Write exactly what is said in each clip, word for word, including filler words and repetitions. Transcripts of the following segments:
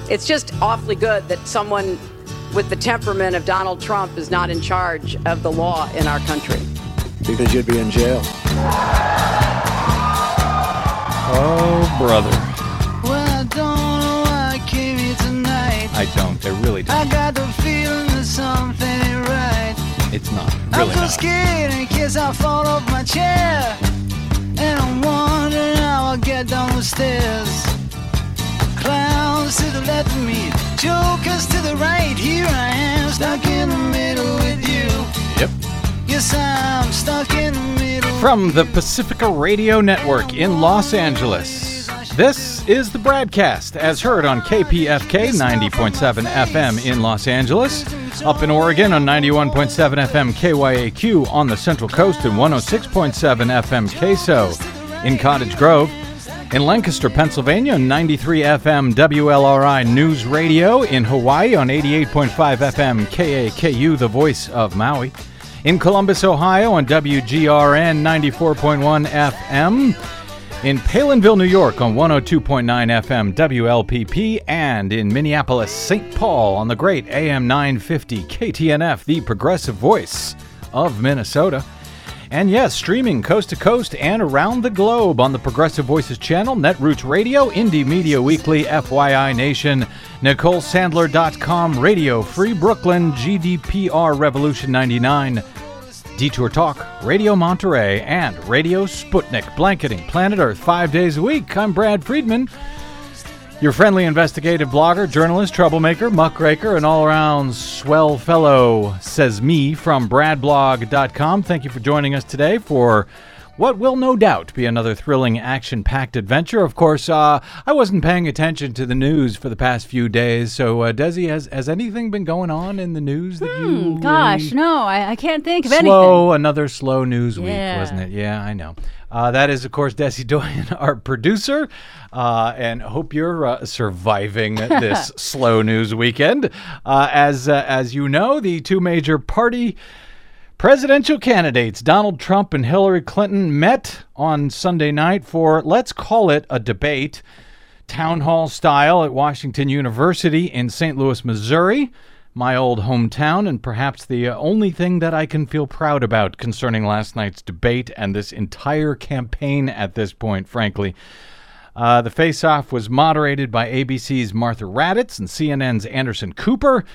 It's just awfully good that someone with the temperament of Donald Trump is not in charge of the law in our country. Because you'd be in jail. Oh, brother. Well, I don't know why I came here tonight. I don't. I really don't. I got the feeling that something ain't right. It's not. Really I'm so not. scared in case I fall off my chair. And I'm wondering how I'll get down the stairs. Clowns to the left of me, jokers to the right. Here I am, stuck in the middle with you. Yep. Yes, I'm stuck in the middle. From the Pacifica Radio Network in Los Angeles, this is the Bradcast, as heard on K P F K ninety point seven F M in Los Angeles, up in Oregon on ninety-one point seven F M K Y A Q on the Central Coast and one oh six point seven F M K S O in Cottage Grove, in Lancaster, Pennsylvania on ninety-three F M W L R I News Radio, in Hawaii on eighty-eight point five F M K A K U, the voice of Maui, in Columbus, Ohio on W G R N ninety-four point one F M, in Palinville, New York on one oh two point nine F M W L P P, and in Minneapolis, Saint Paul on the great A M nine fifty K T N F, the progressive voice of Minnesota. And yes, streaming coast to coast and around the globe on the Progressive Voices channel, Netroots Radio, Indie Media Weekly, F Y I Nation, Nicole Sandler dot com, Radio Free Brooklyn, G D P R Revolution ninety-nine, Detour Talk, Radio Monterey, and Radio Sputnik, blanketing planet Earth five days a week. I'm Brad Friedman, your friendly investigative blogger, journalist, troublemaker, muckraker, and all-around swell fellow, says me, from brad blog dot com. Thank you for joining us today for what will no doubt be another thrilling, action-packed adventure. Of course, uh, I wasn't paying attention to the news for the past few days, so uh, Desi, has, has anything been going on in the news that Hmm, you... gosh, really no, I, I can't think of slow, anything. Another slow news Yeah. week, wasn't it? Yeah, I know. Uh, that is, of course, Desi Doyen, our producer, uh, and hope you're uh, surviving this slow news weekend. Uh, as uh, as you know, the two major party presidential candidates, Donald Trump and Hillary Clinton, met on Sunday night for, let's call it a debate, town hall style at Washington University in Saint Louis, Missouri, my old hometown, and perhaps the uh, only thing that I can feel proud about concerning last night's debate and this entire campaign at this point, frankly. Uh, the face-off was moderated by A B C's Martha Raddatz and C N N's Anderson Cooper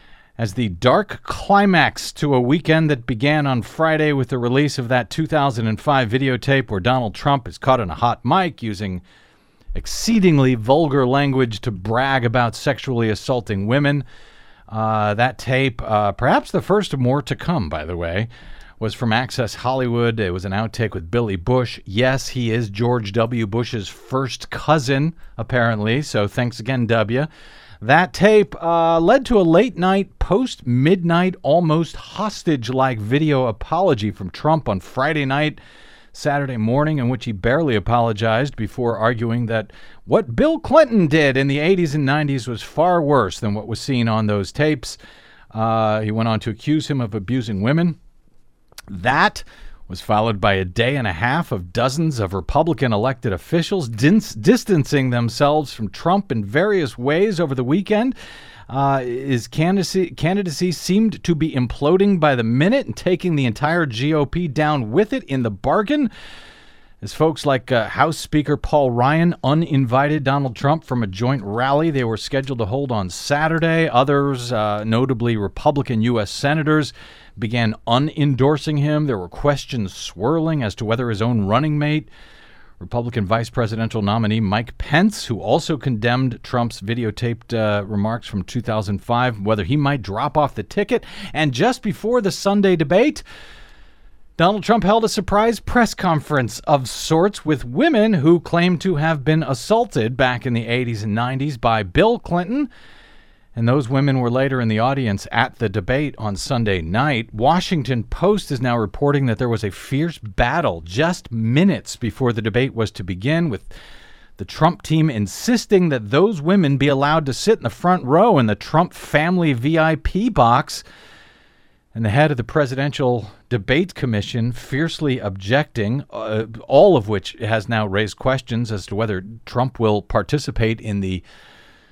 as the dark climax to a weekend that began on Friday with the release of that two thousand five videotape where Donald Trump is caught on a hot mic using exceedingly vulgar language to brag about sexually assaulting women. Uh, that tape, uh, perhaps the first of more to come, by the way, was from Access Hollywood. It was an outtake with Billy Bush. Yes, he is George W. Bush's first cousin, apparently, so thanks again, W. That tape uh, led to a late-night, post-midnight, almost hostage-like video apology from Trump on Friday night, Saturday morning, in which he barely apologized before arguing that what Bill Clinton did in the eighties and nineties was far worse than what was seen on those tapes. Uh, he went on to accuse him of abusing women. That was followed by a day and a half of dozens of Republican elected officials dis- distancing themselves from Trump in various ways over the weekend. Uh, his candidacy, candidacy seemed to be imploding by the minute and taking the entire G O P down with it in the bargain, as folks like uh, House Speaker Paul Ryan uninvited Donald Trump from a joint rally they were scheduled to hold on Saturday. Others, uh, notably Republican U S senators, began unendorsing him. There were questions swirling as to whether his own running mate, Republican vice presidential nominee Mike Pence, who also condemned Trump's videotaped uh, remarks from two thousand five, whether he might drop off the ticket. And just before the Sunday debate, Donald Trump held a surprise press conference of sorts with women who claimed to have been assaulted back in the eighties and nineties by Bill Clinton. And those women were later in the audience at the debate on Sunday night. Washington Post is now reporting that there was a fierce battle just minutes before the debate was to begin, with the Trump team insisting that those women be allowed to sit in the front row in the Trump family V I P box, and the head of the Presidential Debate Commission fiercely objecting, uh, all of which has now raised questions as to whether Trump will participate in the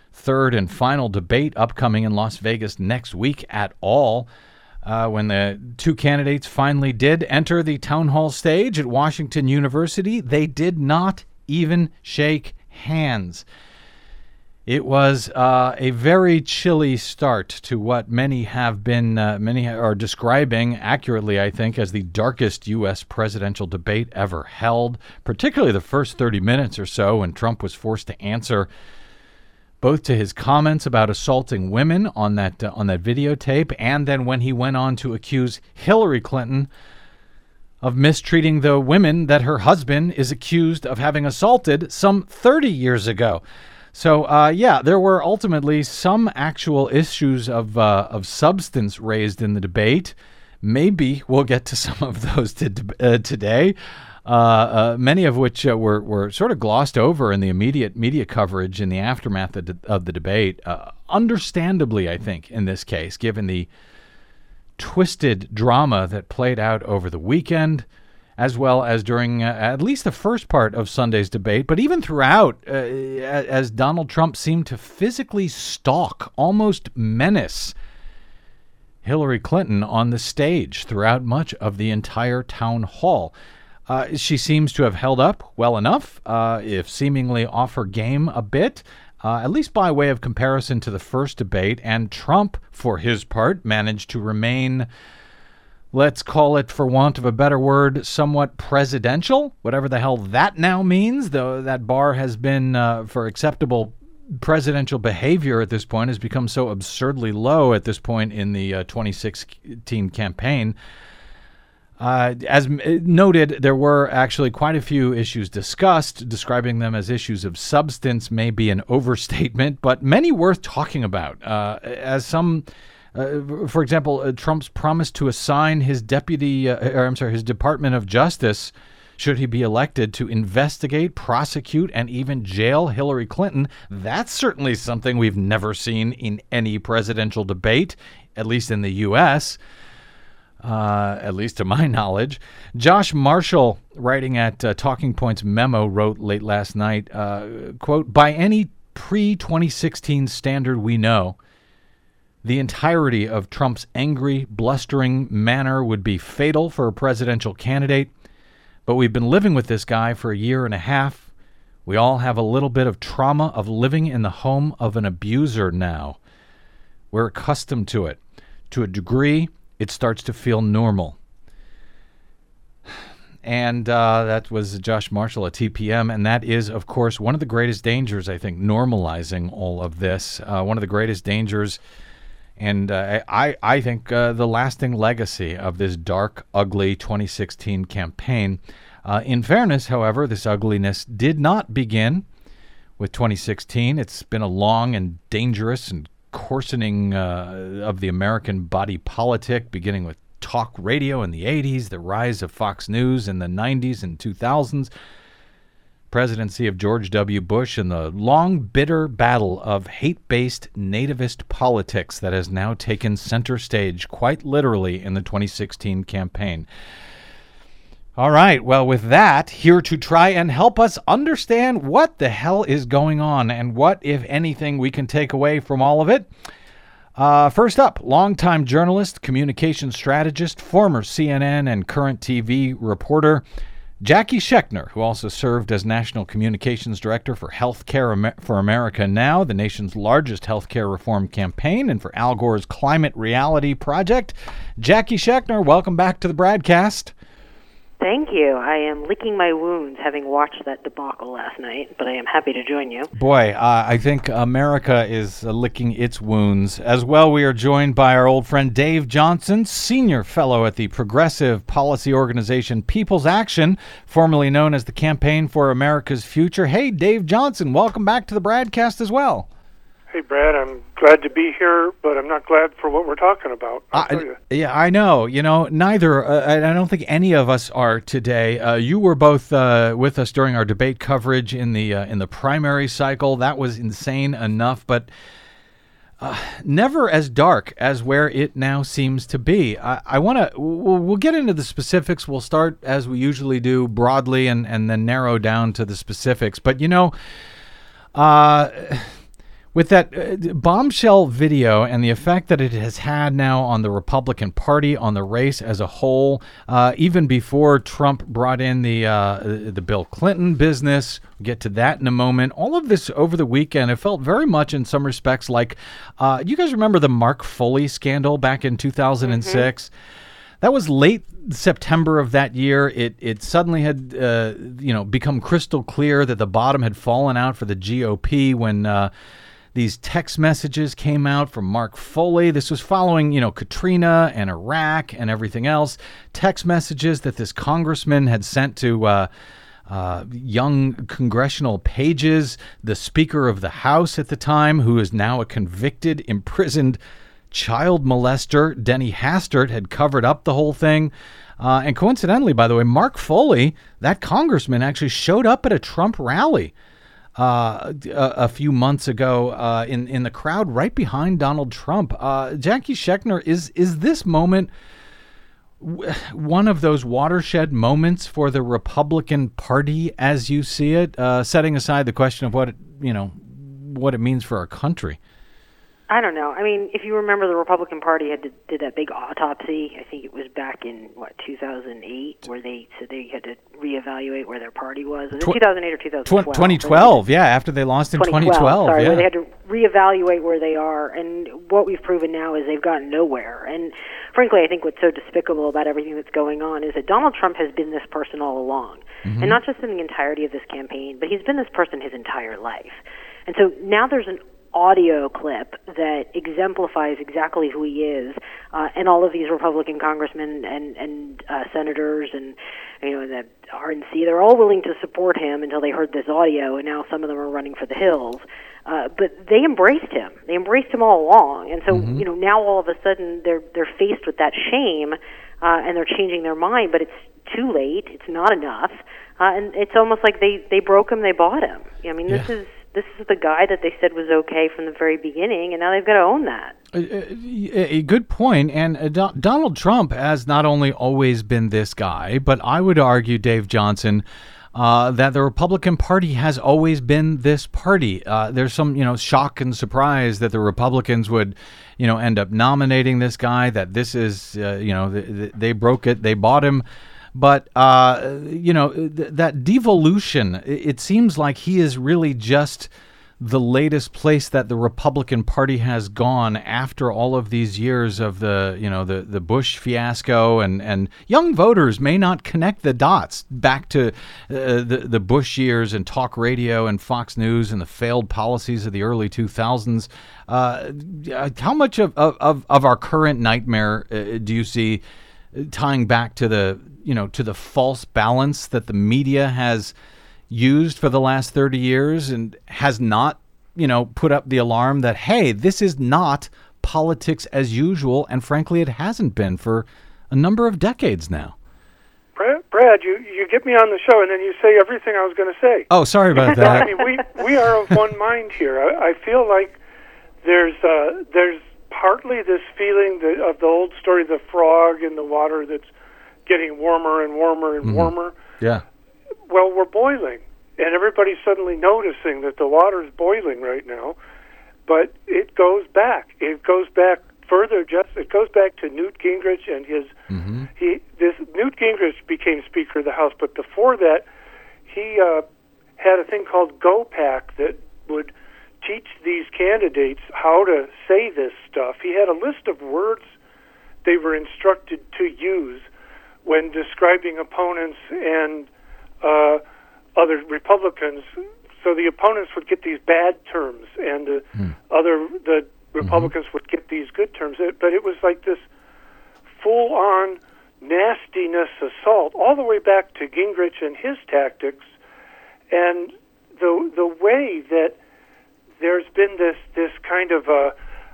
third and final debate upcoming in Las Vegas next week at all. Uh, when the two candidates finally did enter the town hall stage at Washington University, they did not even shake hands. It was uh, a very chilly start to what many have been, uh, many are describing accurately, I think, as the darkest U S presidential debate ever held, particularly the first thirty minutes or so when Trump was forced to answer both to his comments about assaulting women on that uh, on that videotape, and then when he went on to accuse Hillary Clinton of mistreating the women that her husband is accused of having assaulted some thirty years ago. So, uh, yeah, there were ultimately some actual issues of uh, of substance raised in the debate. Maybe we'll get to some of those to, uh, today. Uh, uh, many of which uh, were, were sort of glossed over in the immediate media coverage in the aftermath of, de- of the debate. Uh, understandably, I think, in this case, given the twisted drama that played out over the weekend, as well as during uh, at least the first part of Sunday's debate, but even throughout, uh, as Donald Trump seemed to physically stalk, almost menace Hillary Clinton on the stage throughout much of the entire town hall. Uh, she seems to have held up well enough, uh, if seemingly off her game a bit, uh, at least by way of comparison to the first debate. And Trump, for his part, managed to remain, let's call it, for want of a better word, somewhat presidential, whatever the hell that now means, though that bar has been, uh, for acceptable presidential behavior at this point, has become so absurdly low at this point in the uh, twenty sixteen campaign. Uh, as noted, there were actually quite a few issues discussed. Describing them as issues of substance may be an overstatement, but many worth talking about. Uh, as some, uh, for example, uh, Trump's promise to assign his deputy, uh, or I'm sorry, his Department of Justice, should he be elected, to investigate, prosecute, and even jail Hillary Clinton. That's certainly something we've never seen in any presidential debate, at least in the U S Uh, at least to my knowledge. Josh Marshall, writing at uh, Talking Points Memo, wrote late last night, uh, quote, by any pre twenty sixteen standard we know, the entirety of Trump's angry, blustering manner would be fatal for a presidential candidate. But we've been living with this guy for a year and a half. We all have a little bit of trauma of living in the home of an abuser now. We're accustomed to it. To a degree, it starts to feel normal. And uh, that was Josh Marshall at T P M. And that is, of course, one of the greatest dangers, I think, normalizing all of this. Uh, one of the greatest dangers, and uh, I, I think uh, the lasting legacy of this dark, ugly twenty sixteen campaign. Uh, in fairness, however, this ugliness did not begin with twenty sixteen. It's been a long and dangerous and coarsening uh, of the American body politic, beginning with talk radio in the eighties, the rise of Fox News in the nineties and two thousands, presidency of George W. Bush, and the long, bitter battle of hate-based nativist politics that has now taken center stage, quite literally, in the twenty sixteen campaign. All right, well, with that, here to try and help us understand what the hell is going on and what, if anything, we can take away from all of it. Uh, first up, longtime journalist, communication strategist, former C N N and current T V reporter, Jackie Schechner, who also served as National Communications Director for Healthcare Amer- for America Now, the nation's largest healthcare reform campaign, and for Al Gore's Climate Reality Project. Jackie Schechner, welcome back to the Bradcast. Thank you. I am licking my wounds having watched that debacle last night, but I am happy to join you. Boy, uh, I think America is uh, licking its wounds. As well, we are joined by our old friend Dave Johnson, Senior Fellow at the progressive policy organization People's Action, formerly known as the Campaign for America's Future. Hey, Dave Johnson, welcome back to the Bradcast as well. Hey, Brad, I'm glad to be here, but I'm not glad for what we're talking about. I'll tell you. Uh, yeah, I know. You know, neither, uh, I don't think any of us are today. Uh, you were both uh, with us during our debate coverage in the uh, in the primary cycle. That was insane enough, but uh, never as dark as where it now seems to be. I, I want to, we'll, we'll get into the specifics. We'll start, as we usually do, broadly and, and then narrow down to the specifics. But, you know, uh... With that uh, bombshell video and the effect that it has had now on the Republican Party, on the race as a whole, uh, even before Trump brought in the uh, the Bill Clinton business, we'll get to that in a moment. All of this over the weekend, it felt very much in some respects like, uh, you guys remember the Mark Foley scandal back in two thousand six? Mm-hmm. That was late September of that year. It it suddenly had uh, you know become crystal clear that the bottom had fallen out for the G O P when uh, these text messages came out from Mark Foley. This was following, you know, Katrina and Iraq and everything else. Text messages that this congressman had sent to uh, uh, young congressional pages. The Speaker of the House at the time, who is now a convicted, imprisoned child molester, Denny Hastert, had covered up the whole thing. Uh, and coincidentally, by the way, Mark Foley, that congressman, actually showed up at a Trump rally Uh, a, a few months ago uh, in in the crowd right behind Donald Trump. Uh, Jackie Schechner, is is this moment w- one of those watershed moments for the Republican Party as you see it? Uh, setting aside the question of what it, you know what it means for our country. I don't know. I mean, if you remember, the Republican Party had to, did that big autopsy. I think it was back in, what, two thousand eight, where they said they had to reevaluate where their party was. Was it two thousand eight or two thousand twelve? twenty twelve, yeah, after they lost in twenty twelve. Sorry, yeah. where they had to reevaluate where they are. And what we've proven now is they've gotten nowhere. And frankly, I think what's so despicable about everything that's going on is that Donald Trump has been this person all along. Mm-hmm. And not just in the entirety of this campaign, but he's been this person his entire life. And so now there's an audio clip that exemplifies exactly who he is, uh, and all of these Republican congressmen and and uh, senators and you know the R N C, they're all willing to support him until they heard this audio, and now some of them are running for the hills. Uh, but they embraced him. They embraced him all along, and so mm-hmm. you know now all of a sudden they're they're faced with that shame, uh, and they're changing their mind. But it's too late. It's not enough, uh, and it's almost like they they broke him. They bought him. I mean, this yeah. is. This is the guy that they said was okay from the very beginning, and now they've got to own that. A, a good point. And uh, Do- Donald Trump has not only always been this guy, but I would argue, Dave Johnson, uh, that the Republican Party has always been this party. Uh, there's some, you know, shock and surprise that the Republicans would, you know, end up nominating this guy, that this is, uh, you know, th- they broke it, they bought him. But, uh, you know, th- that devolution, it, it seems like he is really just the latest place that the Republican Party has gone after all of these years of the, you know, the, the Bush fiasco. And, and young voters may not connect the dots back to uh, the, the Bush years and talk radio and Fox News and the failed policies of the early two thousands. Uh, how much of, of, of our current nightmare uh, do you see tying back to the, you know, to the false balance that the media has used for the last thirty years and has not, you know, put up the alarm that, hey, this is not politics as usual. And frankly, it hasn't been for a number of decades now. Brad, Brad you, you get me on the show and then you say everything I was going to say. Oh, sorry about that. I mean, we, we are of one mind here. I, I feel like there's uh, there's partly this feeling that, of the old story, the frog in the water that's getting warmer and warmer and mm-hmm. warmer. Yeah. Well, we're boiling, and everybody's suddenly noticing that the water is boiling right now, but it goes back. It goes back further. Just it goes back to Newt Gingrich and his. Mm-hmm. He this Newt Gingrich became Speaker of the House, but before that, he uh, had a thing called GoPac that would teach these candidates how to say this stuff. He had a list of words they were instructed to use when describing opponents and uh, other Republicans. So the opponents would get these bad terms, and the hmm. other the Republicans mm-hmm. would get these good terms. But it was like this full-on nastiness assault, all the way back to Gingrich and his tactics, and the the way that there's been this this kind of a,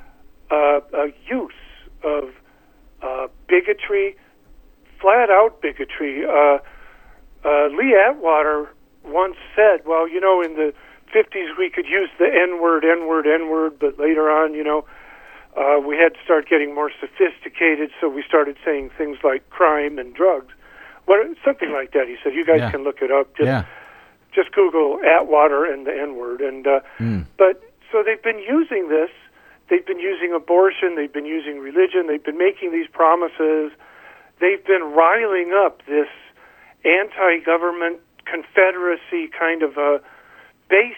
a, a use of uh, bigotry, flat-out bigotry. Uh, uh, Lee Atwater once said, well, you know, in the fifties we could use the N-word, N-word, N-word, but later on, you know, uh, we had to start getting more sophisticated, so we started saying things like crime and drugs. What, something like that. He said, you guys yeah. can look it up. Just, yeah. just Google Atwater and the N-word. And, uh, mm. But so they've been using this. They've been using abortion. They've been using religion. They've been making these promises. They've been riling up this anti-government confederacy kind of a base.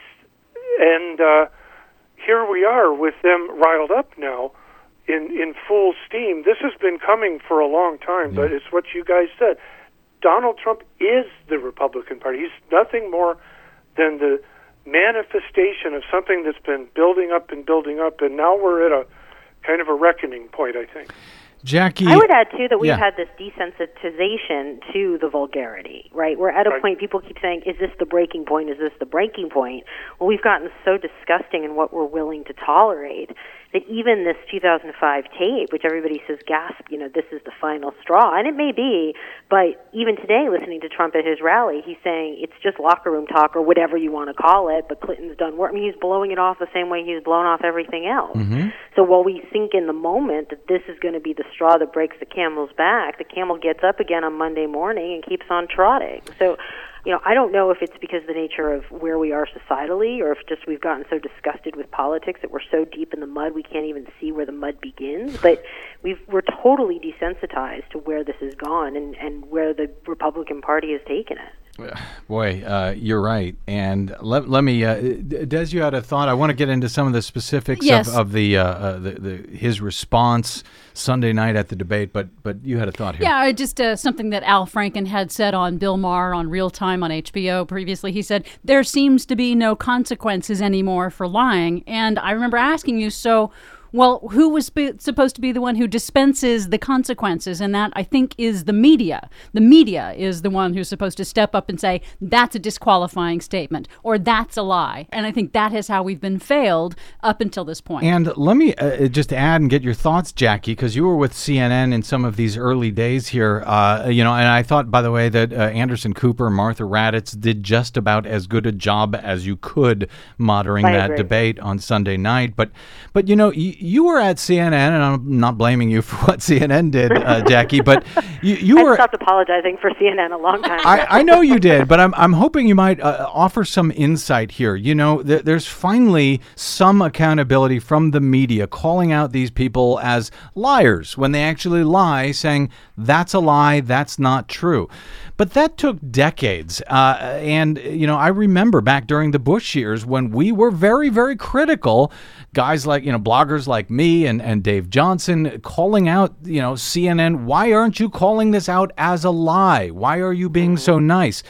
And uh, here we are with them riled up now in, in full steam. This has been coming for a long time, but it's what you guys said. Donald Trump is the Republican Party. He's nothing more than the manifestation of something that's been building up and building up, and now we're at a kind of a reckoning point, I think. Jackie, I would add, too, that we've yeah. had this desensitization to the vulgarity, right? We're at a Right. point, people keep saying, is this the breaking point? Is this the breaking point? Well, we've gotten so disgusting in what we're willing to tolerate that even this two thousand five tape, which everybody says, gasp, you know, this is the final straw, and it may be, but even today, listening to Trump at his rally, he's saying it's just locker room talk or whatever you want to call it, but Clinton's done work. I mean, he's blowing it off the same way he's blown off everything else. Mm-hmm. So while we think in the moment that this is going to be the straw that breaks the camel's back, the camel gets up again on Monday morning and keeps on trotting. So, you know, I don't know if it's because of the nature of where we are societally or if just we've gotten so disgusted with politics that we're so deep in the mud we can't even see where the mud begins. But we've, we're totally desensitized to where this has gone and, and where the Republican Party has taken it. Boy, uh, you're right. And let, let me, uh, Des, you had a thought. I want to get into some of the specifics Yes. of, of the, uh, uh, the, the his response Sunday night at the debate, but but you had a thought here. Yeah, I just uh, something that Al Franken had said on Bill Maher on Real Time on H B O previously. He said, there seems to be no consequences anymore for lying. And I remember asking you, so... Well, who was sp- supposed to be the one who dispenses the consequences? And that, I think, is the media. The media is the one who's supposed to step up and say, that's a disqualifying statement, or that's a lie. And I think that is how we've been failed up until this point. And let me uh, just add and get your thoughts, Jackie, because you were with C N N in some of these early days here. Uh, you know, and I thought, by the way, that uh, Anderson Cooper and Martha Raddatz did just about as good a job as you could moderating I that agree. debate on Sunday night. But, but you know, y- you were at C N N, and I'm not blaming you for what C N N did, uh, Jackie, but you, you I were... stopped apologizing for C N N a long time ago. I, I know you did, but I'm I'm hoping you might uh, offer some insight here. You know, th- there's finally some accountability from the media calling out these people as liars when they actually lie, saying that's a lie, that's not true. But that took decades. Uh, and, you know, I remember back during the Bush years when we were very, very critical, guys like, you know, bloggers like me and, and Dave Johnson calling out, you know, C N N, why aren't you calling this out as a lie? Why are you being so nice?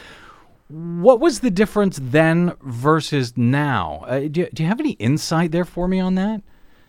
What was the difference then versus now? Uh, do, you, do you have any insight there for me on that?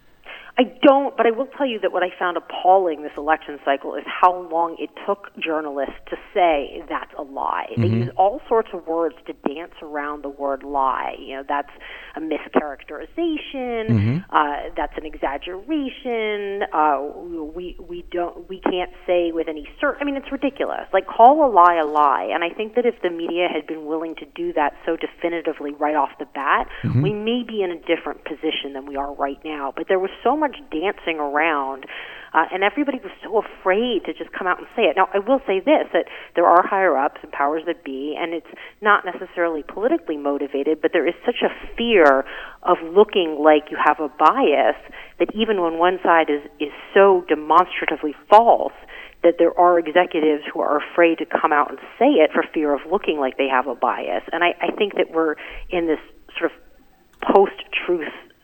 I don't, but I will tell you that what I found appalling this election cycle is how long it took journalists to say that's a lie. They use all sorts of words to dance around the word lie. You know, that's a mischaracterization. Uh, that's an exaggeration. Uh, we we don't we can't say with any cert. I mean, it's ridiculous. Like, call a lie a lie. And I think that if the media had been willing to do that so definitively right off the bat, we may be in a different position than we are right now. But there was so much dancing around, uh, and everybody was so afraid to just come out and say it. Now, I will say this, that there are higher-ups and powers that be, and it's not necessarily politically motivated, but there is such a fear of looking like you have a bias that even when one side is, is so demonstratively false, that there are executives who are afraid to come out and say it for fear of looking like they have a bias. And I, I think that we're in this sort of post-truth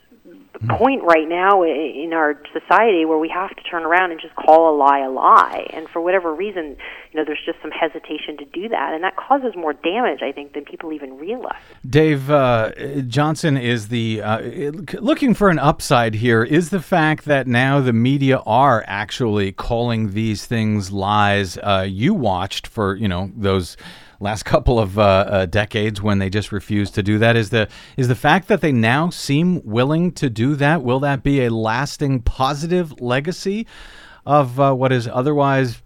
point right now in our society where we have to turn around and just call a lie a lie. And for whatever reason, you know, there's just some hesitation to do that. And that causes more damage, I think, than people even realize. Dave uh, Johnson is the, uh, looking for an upside here, is the fact that now the media are actually calling these things lies. Uh, you watched for, you know, those last couple of uh, uh, decades when they just refused to do that. Is the is the fact that they now seem willing to do that, will that be a lasting positive legacy of uh, what is otherwise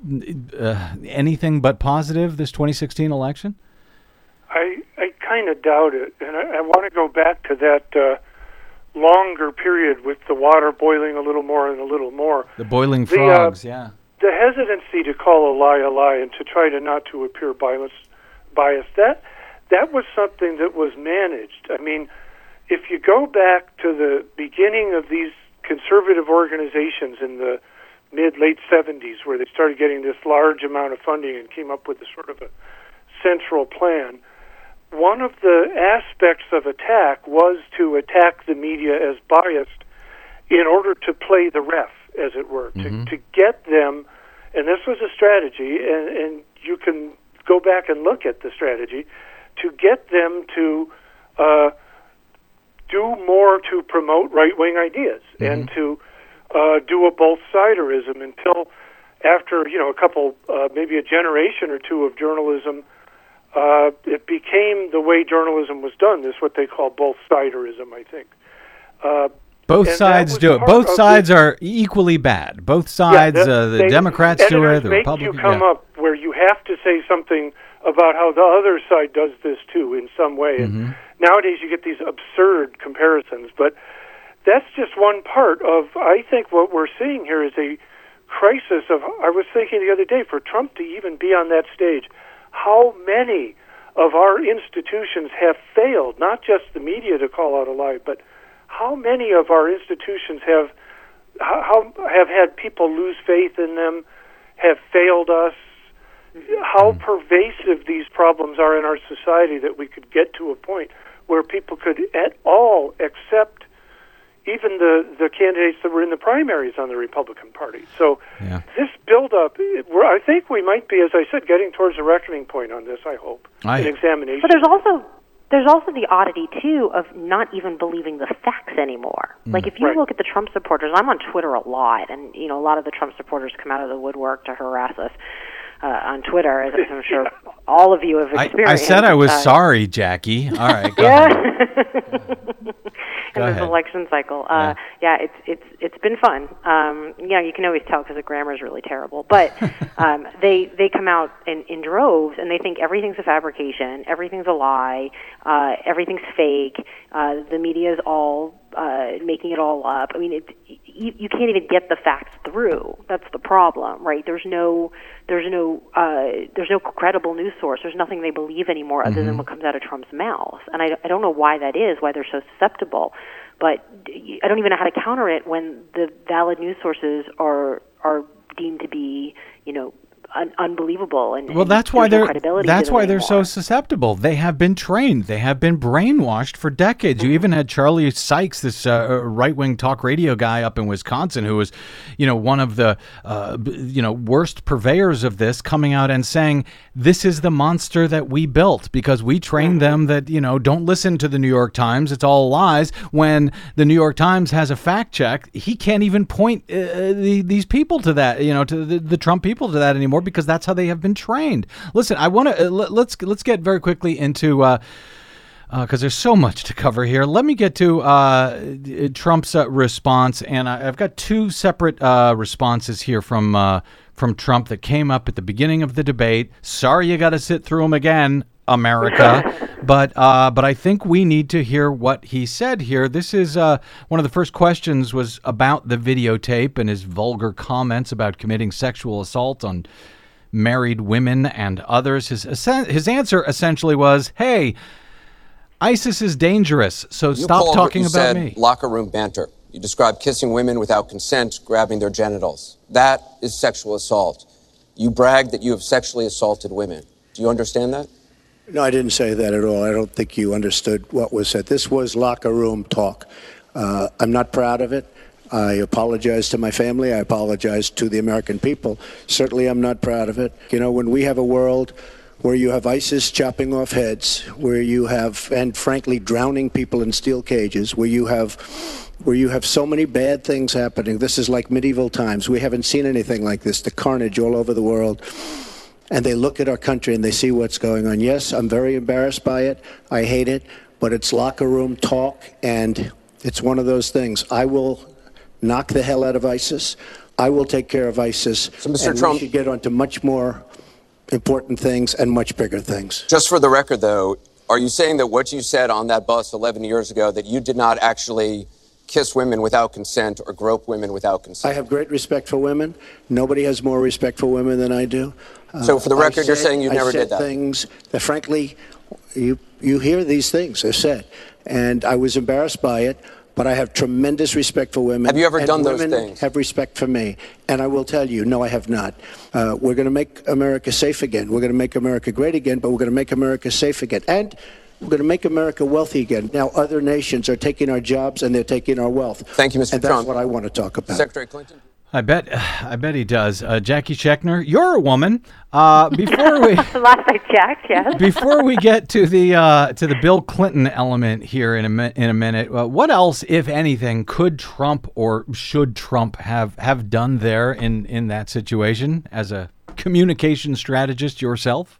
uh, anything but positive, this twenty sixteen election? I, I kind of doubt it, and I, I want to go back to that uh, longer period with the water boiling a little more and a little more. The boiling The, uh, frogs, yeah. The hesitancy to call a lie a lie and to try to not to appear biased, biased that that was something that was managed. I mean, if you go back to the beginning of these conservative organizations in the mid, late seventies, where they started getting this large amount of funding and came up with a sort of a central plan, one of the aspects of attack was to attack the media as biased in order to play the ref, as it were, mm-hmm. to, to get them, and this was a strategy, and, and you can go back and look at the strategy, to get them to uh, do more to promote right-wing ideas mm-hmm. and to uh, do a both-siderism until after, you know, a couple, uh, maybe a generation or two of journalism, uh, it became the way journalism was done. This is what they call both-siderism, I think. Uh, Both sides do it. Both sides the, are equally bad. Both sides, yeah, uh, the they, Democrats do it, the Republicans. You come yeah. up where you have to say something about how the other side does this too in some way. Mm-hmm. And nowadays you get these absurd comparisons, but that's just one part of, I think what we're seeing here is a crisis of, I was thinking the other day, for Trump to even be on that stage, how many of our institutions have failed, not just the media to call out a lie, but how many of our institutions have how have had people lose faith in them, have failed us, how pervasive these problems are in our society that we could get to a point where people could at all accept even the, the candidates that were in the primaries on the Republican Party. So yeah. this buildup, we're, I think we might be, as I said, getting towards a reckoning point on this, I hope, I, an examination. But there's also there's also the oddity, too, of not even believing the facts anymore. Mm. Like, if you right. look at the Trump supporters, I'm on Twitter a lot, and, you know, a lot of the Trump supporters come out of the woodwork to harass us uh, on Twitter, as I'm sure yeah. all of you have experienced. I, I said I was uh, sorry, Jackie. All right, go yeah. ahead. In this ahead. election cycle, uh, yeah. yeah, it's it's it's been fun. Um, you know, you can always tell because the grammar is really terrible. But um, they they come out in, in droves, and they think everything's a fabrication, everything's a lie, uh, everything's fake. Uh, the media is all uh, making it all up. I mean, it, you you can't even get the facts through. That's the problem, right? There's no there's no uh, there's no credible news source. There's nothing they believe anymore other mm-hmm. than what comes out of Trump's mouth. And I I don't know why that is. Why they're so susceptible. But I don't even know how to counter it when the valid news sources are are deemed to be, you know, un- unbelievable. And well, that's why they're no that's why they're anymore. so susceptible. They have been trained. They have been brainwashed for decades. Mm-hmm. You even had Charlie Sykes, this uh, right-wing talk radio guy up in Wisconsin, who was, you know, one of the uh, you know worst purveyors of this, coming out and saying this is the monster that we built because we trained mm-hmm. them that, you know, don't listen to the New York Times. It's all lies. When the New York Times has a fact check, he can't even point uh, the, these people to that, you know, to the, the Trump people to that anymore, because that's how they have been trained. Listen, I want to uh, let's let's get very quickly into uh, because uh, there's so much to cover here. Let me get to uh, Trump's uh, response, and I, I've got two separate uh, responses here from uh, from Trump that came up at the beginning of the debate. Sorry, you got to sit through them again, America. But uh, but I think we need to hear what he said here. This is uh, one of the first questions was about the videotape and his vulgar comments about committing sexual assault on married women and others. His his answer essentially was, "Hey, ISIS is dangerous, so you stop talking you about said me." Locker room banter. You described kissing women without consent, grabbing their genitals. That is sexual assault. You brag that you have sexually assaulted women. Do you understand that? No, I didn't say that at all. I don't think you understood what was said. This was locker room talk. Uh, I'm not proud of it. I apologize to my family. I apologize to the American people. Certainly, I'm not proud of it. You know, when we have a world where you have ISIS chopping off heads, where you have, and frankly, drowning people in steel cages, where you have, where you have so many bad things happening. This is like medieval times. We haven't seen anything like this. The carnage all over the world. And they look at our country and they see what's going on. Yes, I'm very embarrassed by it. I hate it. But it's locker room talk, and it's one of those things. I will knock the hell out of ISIS. I will take care of ISIS. So, Mister And Trump, we should get on to much more important things and much bigger things. Just for the record, though, are you saying that what you said on that bus eleven years ago, that you did not actually kiss women without consent or grope women without consent? I have great respect for women. Nobody has more respect for women than I do. Uh, So for the record, said, you're saying you I never said did that? things that, frankly, You you hear these things are said, and I was embarrassed by it. But I have tremendous respect for women. Have you ever and done those women things? Have respect for me, and I will tell you, no, I have not. Uh, we're going to make America safe again. We're going to make America great again, but we're going to make America safe again, and we're going to make America wealthy again. Now, other nations are taking our jobs and they're taking our wealth. Thank you, Mister And Trump. that's what I want to talk about. Secretary Clinton. I bet, I bet he does. Uh, Jackie Schechner, you're a woman. Uh, before we, Last I checked, yes. before we get to the uh, to the Bill Clinton element here in a mi- in a minute, uh, what else, if anything, could Trump or should Trump have, have done there in, in that situation as a communication strategist yourself?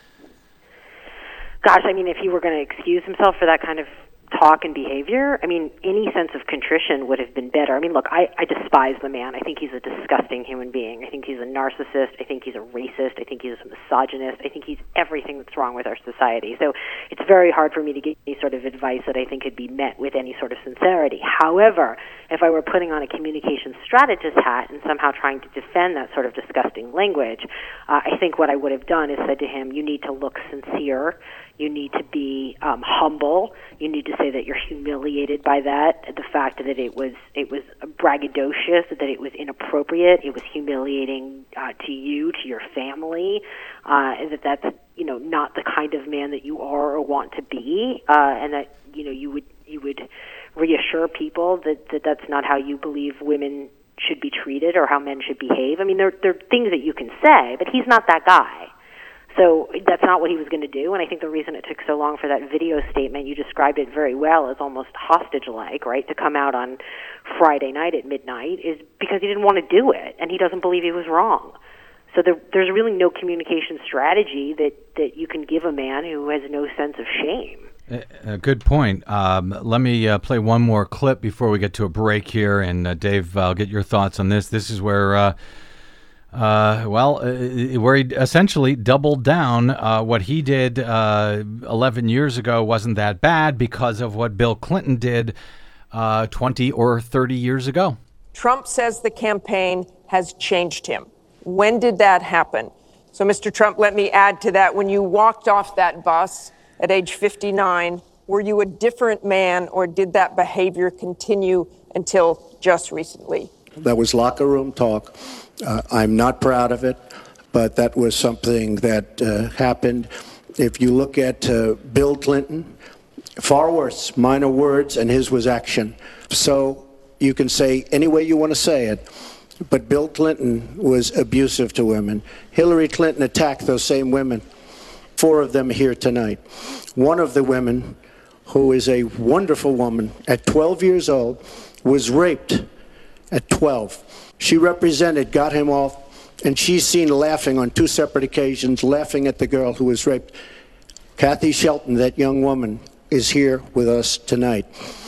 Gosh, I mean, if he were going to excuse himself for that kind of talk and behavior, I mean, any sense of contrition would have been better. I mean, look, I, I despise the man. I think he's a disgusting human being. I think he's a narcissist. I think he's a racist. I think he's a misogynist. I think he's everything that's wrong with our society. So it's very hard for me to give any sort of advice that I think could be met with any sort of sincerity. However, if I were putting on a communication strategist hat and somehow trying to defend that sort of disgusting language, uh, I think what I would have done is said to him, you need to look sincere. You need to be um, humble. You need to say that you're humiliated by that, the fact that it was it was braggadocious, that it was inappropriate, it was humiliating uh, to you, to your family, uh, and that that's you know not the kind of man that you are or want to be, uh, and that you know you would you would reassure people that, that that's not how you believe women should be treated or how men should behave. I mean, there there are things that you can say, but he's not that guy. So that's not what he was going to do, and I think the reason it took so long for that video statement, you described it very well, as almost hostage-like, right, to come out on Friday night at midnight, is because he didn't want to do it, and he doesn't believe he was wrong. So there, there's really no communication strategy that, that you can give a man who has no sense of shame. A good point. Um, let me uh, play one more clip before we get to a break here, and uh, Dave, I'll get your thoughts on this. This is where... Uh, Uh, well, uh, where he essentially doubled down. Uh, what he did uh, eleven years ago wasn't that bad because of what Bill Clinton did uh, twenty or thirty years ago. Trump says the campaign has changed him. When did that happen? So, Mister Trump, let me add to that. When you walked off that bus at age fifty-nine, were you a different man, or did that behavior continue until just recently? That was locker room talk. Uh, I'm not proud of it, but that was something that uh, happened. If you look at uh, Bill Clinton, far worse, minor words, and his was action. So you can say any way you want to say it, but Bill Clinton was abusive to women. Hillary Clinton attacked those same women. Four of them here tonight. One of the women, who is a wonderful woman, at twelve years old, was raped at twelve. She represented, got him off, and she's seen laughing on two separate occasions, laughing at the girl who was raped. Kathy Shelton, that young woman, is here with us tonight.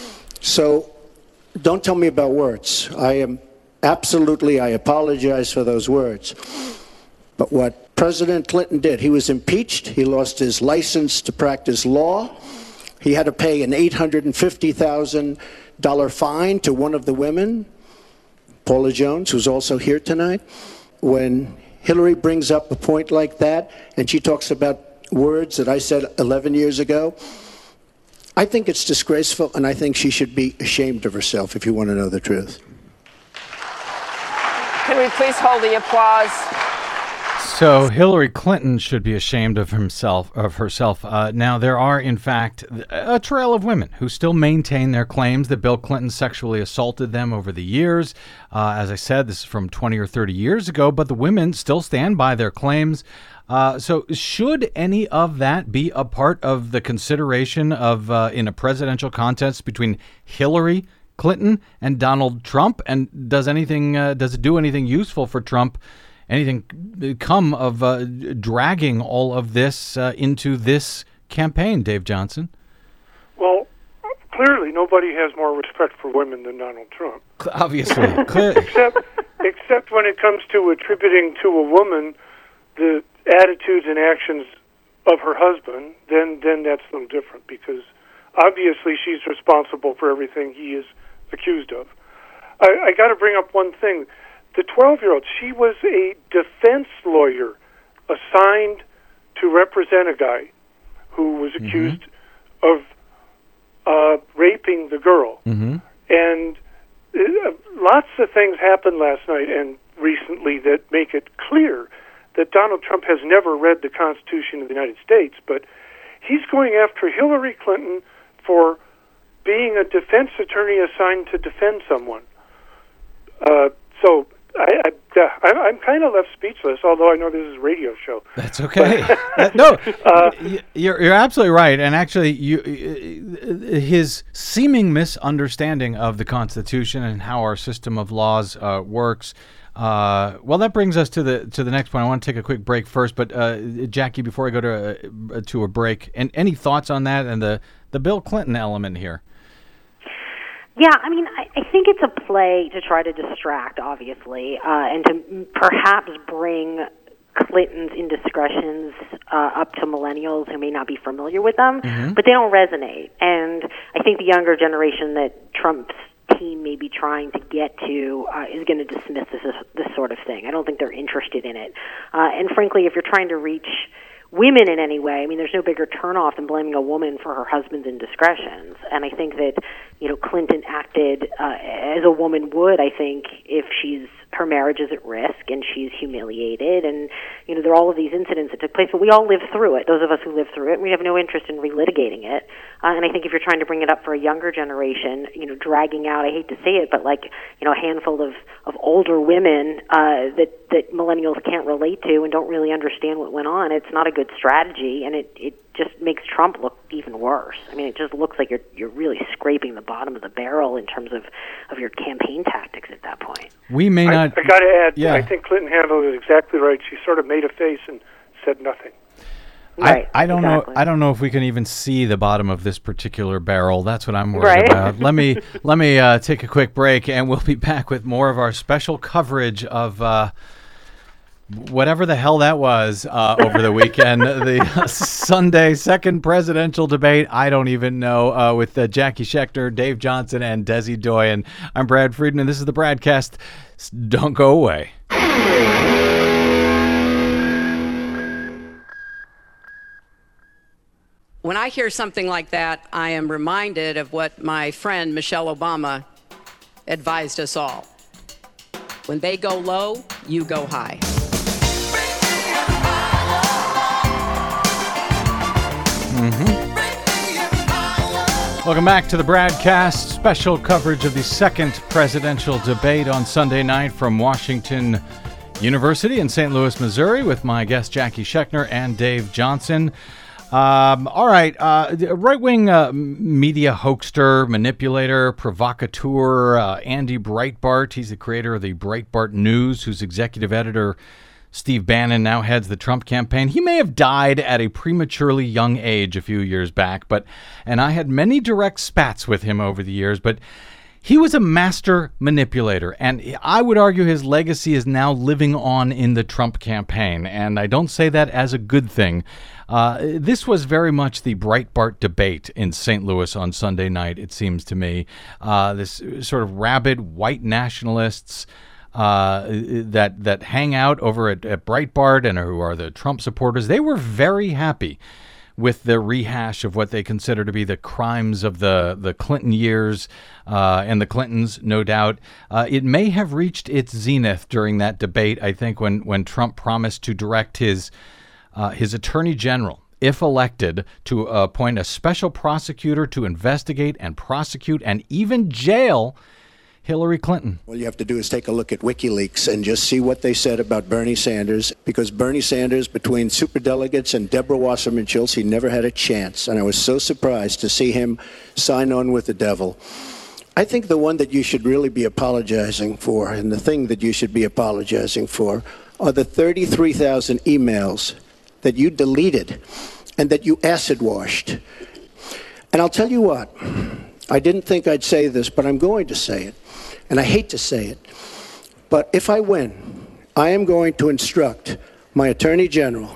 So don't tell me about words. I am absolutely, I apologize for those words. But what President Clinton did, he was impeached. He lost his license to practice law. He had to pay an eight hundred fifty thousand dollars fine to one of the women, Paula Jones, who's also here tonight. When Hillary brings up a point like that, and she talks about words that I said eleven years ago, I think it's disgraceful, and I think she should be ashamed of herself, if you want to know the truth. Can we please hold the applause? So Hillary Clinton should be ashamed of himself, of herself. Uh, now, there are, in fact, a trail of women who still maintain their claims that Bill Clinton sexually assaulted them over the years. Uh, as I said, this is from twenty or thirty years ago, but the women still stand by their claims. Uh, so should any of that be a part of the consideration of uh, in a presidential contest between Hillary Clinton and Donald Trump? And does anything uh, does it do anything useful for Trump? Anything come of uh, dragging all of this uh, into this campaign, Dave Johnson? Well, clearly nobody has more respect for women than Donald Trump. Obviously. except, except when it comes to attributing to a woman the attitudes and actions of her husband, then, then that's no different, because obviously she's responsible for everything he is accused of. I, I got to bring up one thing. The twelve-year-old, she was a defense lawyer assigned to represent a guy who was accused mm-hmm. of uh, raping the girl. Mm-hmm. And uh, lots of things happened last night and recently that make it clear that Donald Trump has never read the Constitution of the United States, but he's going after Hillary Clinton for being a defense attorney assigned to defend someone. Uh, so I, I, I, I'm kind of left speechless, although I know this is a radio show. That's okay. no, uh, you're you're absolutely right. And actually, you his seeming misunderstanding of the Constitution and how our system of laws uh, works. Uh, well, that brings us to the to the next point. I want to take a quick break first, but uh, Jackie, before I go to uh, to a break, and any thoughts on that and the the Bill Clinton element here? Yeah, I mean, I, I think it's a play to try to distract, obviously, uh, and to perhaps bring Clinton's indiscretions uh, up to millennials who may not be familiar with them, mm-hmm. but they don't resonate. And I think the younger generation that Trump's team may be trying to get to uh, is going to dismiss this, this sort of thing. I don't think they're interested in it. Uh, and frankly, if you're trying to reach women in any way, I mean, there's no bigger turnoff than blaming a woman for her husband's indiscretions. And I think that, you know, Clinton acted uh, as a woman would, I think, if she's her marriage is at risk and she's humiliated. And, you know, there are all of these incidents that took place, but we all lived through it. Those of us who lived through it, we have no interest in relitigating it. Uh, and I think if you're trying to bring it up for a younger generation, you know, dragging out, I hate to say it, but like, you know, a handful of, of older women uh, that, that millennials can't relate to and don't really understand what went on, it's not a good strategy, and it, it just makes Trump look even worse. I mean, it just looks like you're you're really scraping the bottom of the barrel in terms of, of your campaign tactics at that point. We may not... I, I got to add, yeah. I think Clinton handled it exactly right. She sort of made a face and said nothing. Right, I, I don't exactly. know. I don't know if we can even see the bottom of this particular barrel. That's what I'm worried right. about. Let me let me uh, take a quick break, and we'll be back with more of our special coverage of uh, whatever the hell that was uh, over the weekend. the Sunday second presidential debate. I don't even know. Uh, with uh, Jackie Schechter, Dave Johnson, and Desi Doyen. I'm Brad Friedman. This is the Bradcast. Don't go away. When I hear something like that, I am reminded of what my friend Michelle Obama advised us all. When they go low, you go high. Mm-hmm. Welcome back to the Bradcast, special coverage of the second presidential debate on Sunday night from Washington University in Saint Louis, Missouri, with my guest Jackie Schechter and Dave Johnson. Um, all right, uh, right-wing uh, media hoaxer, manipulator, provocateur, uh, Andy Breitbart. He's the creator of the Breitbart News, whose executive editor, Steve Bannon, now heads the Trump campaign. He may have died at a prematurely young age a few years back, but and I had many direct spats with him over the years, but he was a master manipulator, and I would argue his legacy is now living on in the Trump campaign, and I don't say that as a good thing. Uh, this was very much the Breitbart debate in Saint Louis on Sunday night, it seems to me. Uh, this sort of rabid white nationalists uh, that that hang out over at, at Breitbart and who are the Trump supporters, they were very happy with the rehash of what they consider to be the crimes of the, the Clinton years uh, and the Clintons, no doubt. Uh, it may have reached its zenith during that debate, I think, when, when Trump promised to direct his uh, his attorney general, if elected, to appoint a special prosecutor to investigate and prosecute and even jail Hillary Clinton. All you have to do is take a look at WikiLeaks and just see what they said about Bernie Sanders, because Bernie Sanders, between superdelegates and Deborah Wasserman Schultz, he never had a chance. And I was so surprised to see him sign on with the devil. I think the one that you should really be apologizing for, and the thing that you should be apologizing for, are the thirty-three thousand emails that you deleted and that you acid washed. And I'll tell you what, I didn't think I'd say this, but I'm going to say it. And I hate to say it, but if I win, I am going to instruct my Attorney General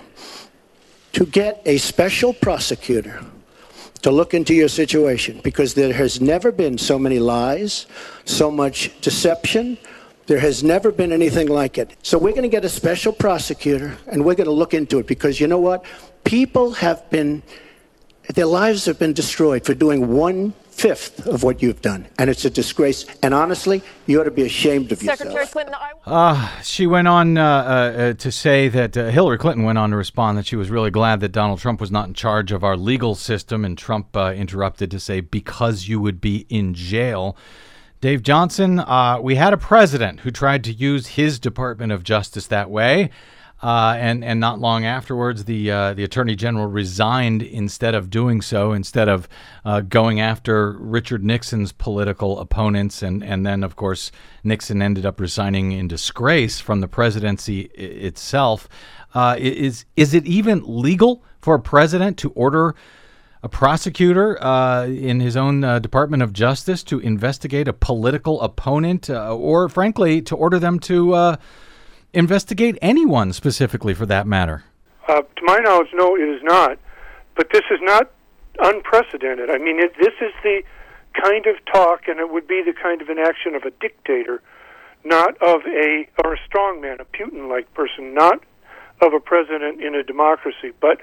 to get a special prosecutor to look into your situation, because there has never been so many lies, so much deception. There has never been anything like it. So we're going to get a special prosecutor, and we're going to look into it, because you know what? People have been Their lives have been destroyed for doing one-fifth of what you've done, and it's a disgrace. And honestly, you ought to be ashamed of yourself. Secretary Clinton, I... Uh, she went on uh, uh, to say that uh, Hillary Clinton went on to respond that she was really glad that Donald Trump was not in charge of our legal system, and Trump uh, interrupted to say, because you would be in jail. Dave Johnson, uh, we had a president who tried to use his Department of Justice that way. Uh, and and not long afterwards, the uh, the attorney general resigned instead of doing so, instead of uh, going after Richard Nixon's political opponents. And, and then, of course, Nixon ended up resigning in disgrace from the presidency I- itself. Uh, is is it even legal for a president to order a prosecutor uh, in his own uh, Department of Justice to investigate a political opponent uh, or, frankly, to order them to uh, investigate anyone specifically for that matter? Uh, to my knowledge, no, it is not. But this is not unprecedented. I mean, it, this is the kind of talk, and it would be the kind of an action of a dictator, not of a, or a strongman, a Putin-like person, not of a president in a democracy. But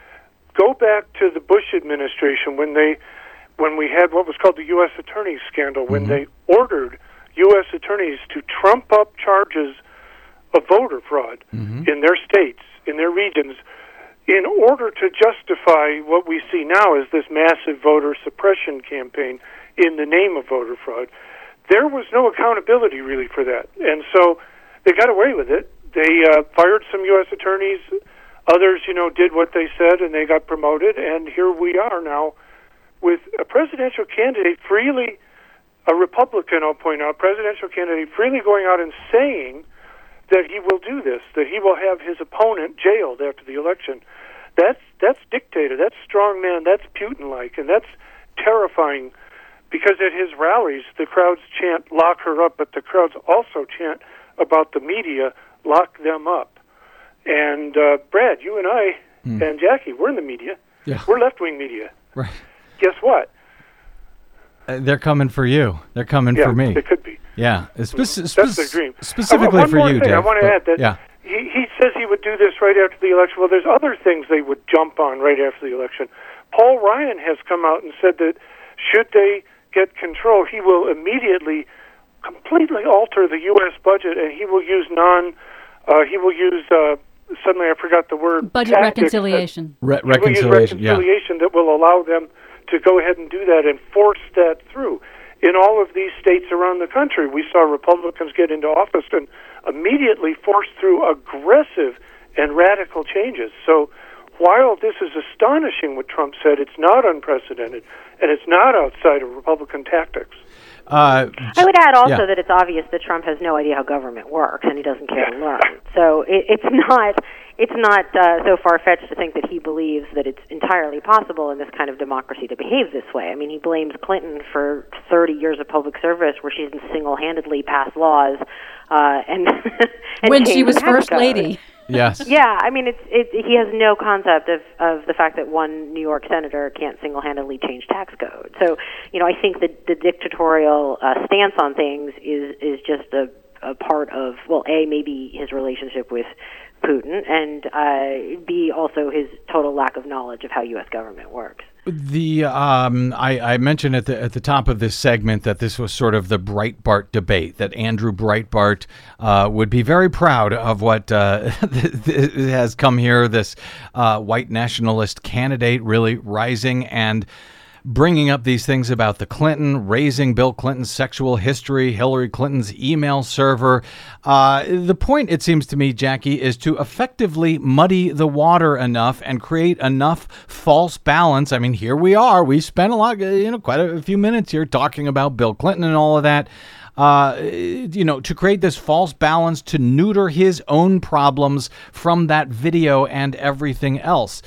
go back to the Bush administration when they, when we had what was called the U S attorney scandal, when mm-hmm. they ordered U S attorneys to trump up charges of voter fraud mm-hmm. in their states, in their regions, in order to justify what we see now as this massive voter suppression campaign in the name of voter fraud. There was no accountability really for that. And so they got away with it. They uh, fired some U S attorneys. Others, you know, did what they said, and they got promoted. And here we are now with a presidential candidate freely, a Republican, I'll point out, presidential candidate freely going out and saying that he will do this, that he will have his opponent jailed after the election. That's that's dictator, that's strongman, that's Putin-like, and that's terrifying because at his rallies, the crowds chant, lock her up, but the crowds also chant about the media, lock them up. And uh, Brad, you and I mm. and Jackie, we're in the media. Yeah. We're left-wing media. Right. Guess what? Uh, they're coming for you. They're coming yeah, for me. They could be. Yeah, Speci- that's the dream. Specifically one for more you, thing Dave. I want to but, add that yeah. he, he says he would do this right after the election. Well, there's other things they would jump on right after the election. Paul Ryan has come out and said that should they get control, he will immediately completely alter the U S budget, and he will use non. Uh, he will use. Uh, suddenly, I forgot the word. Budget tactics, reconciliation. Re- he will use reconciliation. reconciliation Yeah. that will allow them to go ahead and do that and force that through. In all of these states around the country, we saw Republicans get into office and immediately force through aggressive and radical changes. So while this is astonishing what Trump said, it's not unprecedented, and it's not outside of Republican tactics. Uh, I would add also yeah. that it's obvious that Trump has no idea how government works, and he doesn't care Yeah. to learn. So it, it's not it's not uh, so far-fetched to think that he believes that it's entirely possible in this kind of democracy to behave this way. I mean, he blames Clinton for thirty years of public service where she didn't single-handedly pass laws uh, and, and when she change was the tax first code. lady. Yes. Yeah, I mean, it's it, he has no concept of, of the fact that one New York senator can't single-handedly change tax code. So, you know, I think that the dictatorial uh, stance on things is is just a, a part of, well, A, maybe his relationship with Putin, and uh, B, also his total lack of knowledge of how U S government works. The um, I, I mentioned at the at the top of this segment that this was sort of the Breitbart debate, that Andrew Breitbart uh, would be very proud of what uh, has come here, this uh, white nationalist candidate really rising and bringing up these things about the Clinton, raising Bill Clinton's sexual history, Hillary Clinton's email server. Uh, the point, it seems to me, Jackie, is to effectively muddy the water enough and create enough false balance. I mean, here we are. We spent a lot, you know, quite a few minutes here talking about Bill Clinton and all of that. Uh, you know, to create this false balance to neuter his own problems from that video and everything else.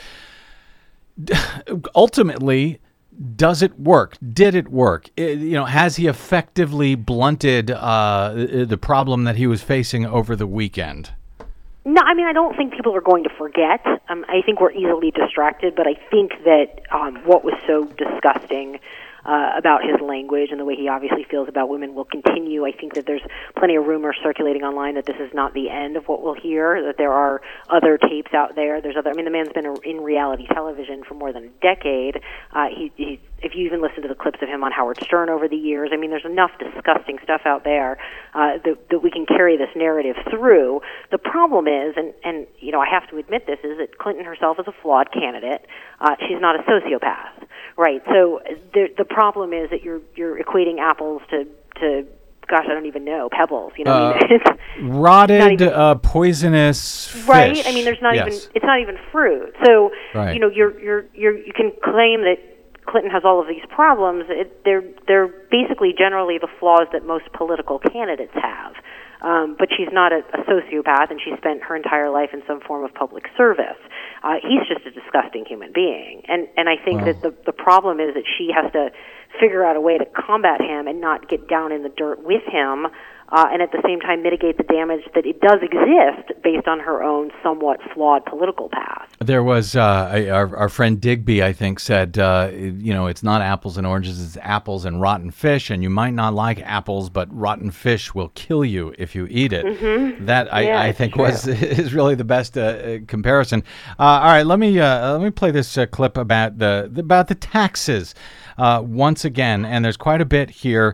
Ultimately, does it work? Did it work? It, you know, has he effectively blunted uh, the problem that he was facing over the weekend? No, I mean, I don't think people are going to forget. Um, I think we're easily distracted, but I think that um, what was so disgusting uh, about his language and the way he obviously feels about women will continue. I think that there's plenty of rumors circulating online that this is not the end of what we'll hear, that there are other tapes out there. There's other, I mean, the man's been in reality television for more than a decade. Uh, he, he, if you even listen to the clips of him on Howard Stern over the years, I mean, there's enough disgusting stuff out there uh, that, that we can carry this narrative through. The problem is, and, and you know, I have to admit this, is that Clinton herself is a flawed candidate. Uh, she's not a sociopath, right? So the the problem is that you're you're equating apples to to gosh, I don't even know, pebbles. You know, uh, I mean, it's rotted, even, uh, poisonous fish. Right? I mean, there's not yes. even it's not even fruit. So right. you know, you're you're you're you can claim that Clinton has all of these problems. It, they're they're basically generally the flaws that most political candidates have. Um, but she's not a, a sociopath, and she spent her entire life in some form of public service. Uh, he's just a disgusting human being, and and I think wow. that the the problem is that she has to figure out a way to combat him and not get down in the dirt with him, uh, and at the same time mitigate the damage that it does exist based on her own somewhat flawed political path. There was uh, a, our, our friend Digby, I think, said, uh, you know, it's not apples and oranges, it's apples and rotten fish, and you might not like apples, but rotten fish will kill you if you eat it. Mm-hmm. That I, yeah, I think true. was is really the best uh, comparison. Uh, all right, let me uh, let me play this uh, clip about the, the about the taxes uh, once again, and there's quite a bit here.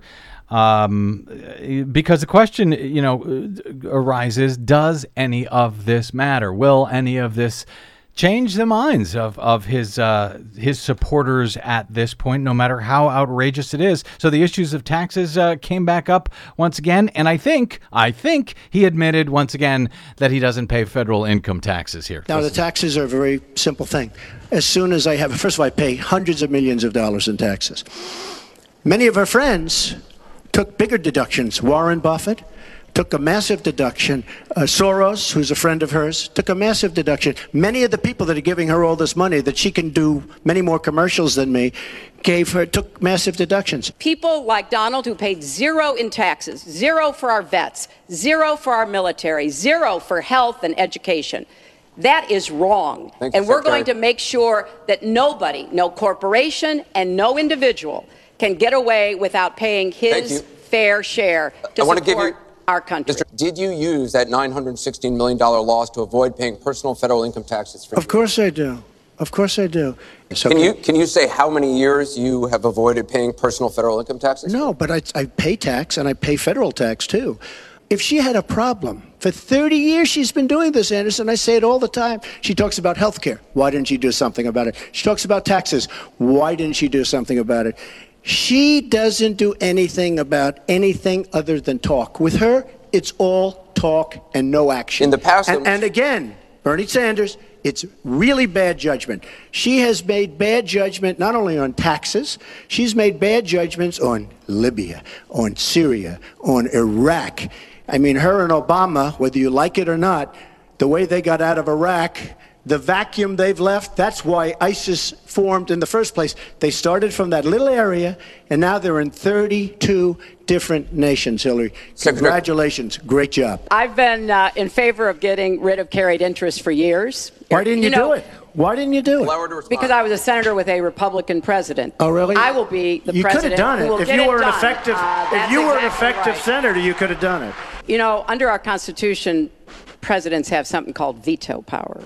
Um, because the question, you know, arises, does any of this matter? Will any of this change the minds of, of his uh, his supporters at this point, no matter how outrageous it is? So the issues of taxes uh, came back up once again, and I think, I think he admitted once again that he doesn't pay federal income taxes here. Now, the taxes are a very simple thing. As soon as I have, first of all, I pay hundreds of millions of dollars in taxes. Many of her friends took bigger deductions. Warren Buffett took a massive deduction. Uh, Soros, who's a friend of hers, took a massive deduction. Many of the people that are giving her all this money that she can do many more commercials than me gave her, took massive deductions. People like Donald who paid zero in taxes, zero for our vets, zero for our military, zero for health and education. That is wrong. Thank you, and we're Secretary. going to make sure that nobody, no corporation and no individual can get away without paying his fair share to I want support to give you, our country. Mister Did you use that nine hundred sixteen million dollars loss to avoid paying personal federal income taxes? For Of you? course I do. Of course I do. So Can you can you say how many years you have avoided paying personal federal income taxes? No, but I, I pay tax, and I pay federal tax, too. If she had a problem, for thirty years she's been doing this, Anderson. I say it all the time. She talks about health care. Why didn't she do something about it? She talks about taxes. Why didn't she do something about it? She doesn't do anything about anything other than talk. With her, it's all talk and no action. In the past, and, and again, Bernie Sanders, it's really bad judgment. She has made bad judgment not only on taxes, she's made bad judgments on Libya, on Syria, on Iraq. I mean, her and Obama, whether you like it or not, the way they got out of Iraq, the vacuum they've left, that's why ISIS formed in the first place. They started from that little area, and now they're in thirty-two different nations, Hillary. Secretary. Congratulations. Great job. I've been uh, in favor of getting rid of carried interest for years. Why didn't you, know, do it? Why didn't you do Allow her it? to respond. Because I was a senator with a Republican president. Oh, really? I will be the you president. could have done who will it. If get you were it an done. effective, Uh, if that's you were an exactly effective right. senator, you could have done it. You know, under our Constitution, presidents have something called veto power.